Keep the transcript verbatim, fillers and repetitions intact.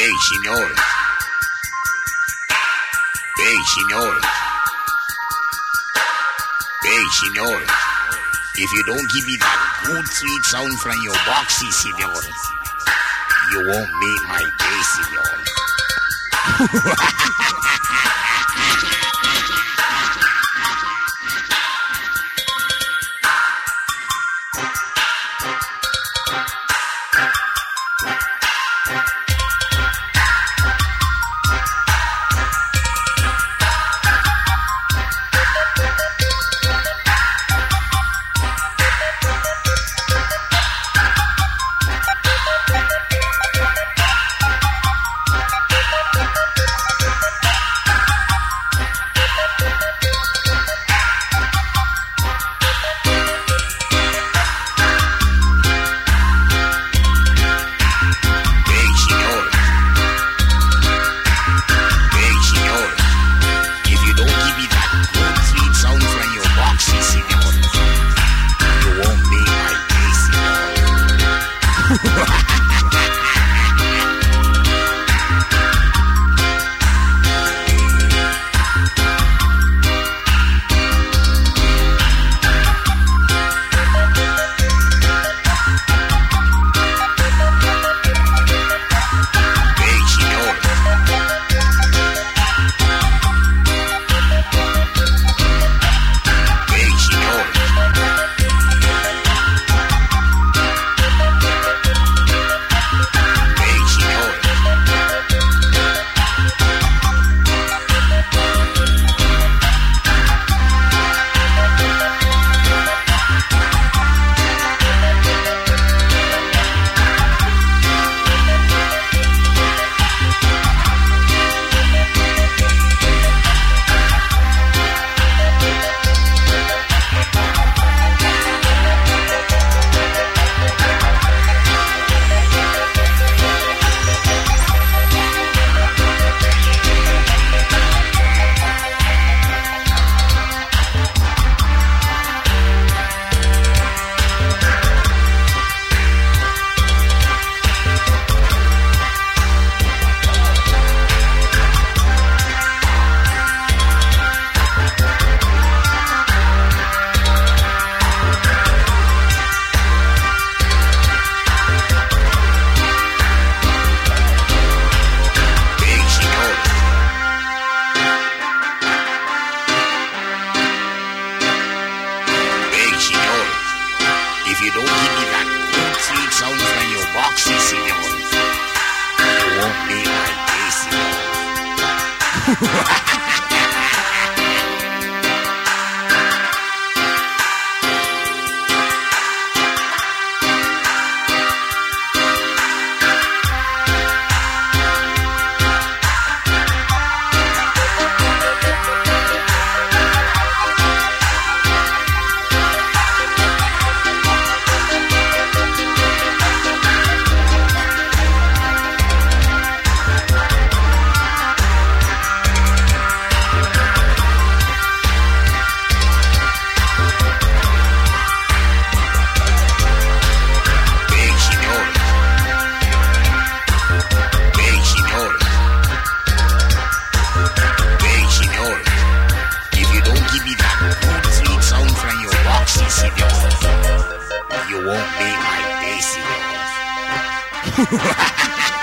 Hey, signore. Hey, signore. Hey, signore. If you don't give me that good sweet sound from your boxy, signore, you won't make my day, signore. If you don't give me that good sweet sound from your boxy, signore, you won't make my day, signore. You won't make my day, signore.